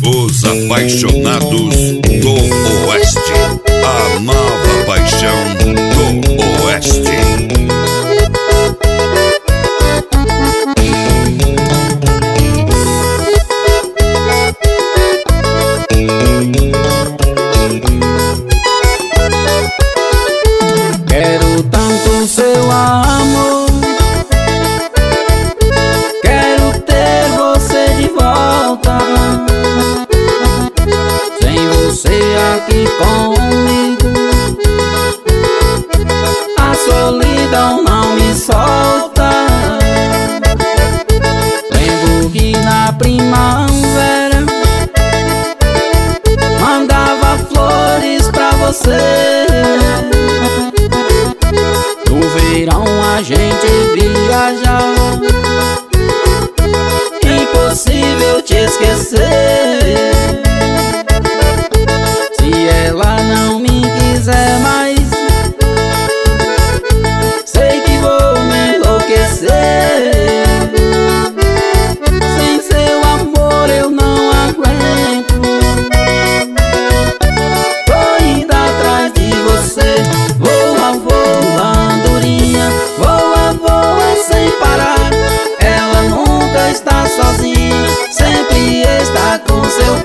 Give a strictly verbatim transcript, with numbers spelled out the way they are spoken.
Os apaixonados do Oeste, a nova paixão do Oeste. Quero tanto seu amor, quero ter você de volta. Sem você aqui comigo, a solidão não me solta. Lembro que na primavera mandava flores pra você. No verão a gente viajava, impossível te esquecer. Se ela não me quiser mais, sei que vou me enlouquecer. Sem seu amor eu não aguento, tô indo atrás de você. Voa, voa, andorinha, voa, voa sem parar. Ela nunca está sozinha, sempre está com seu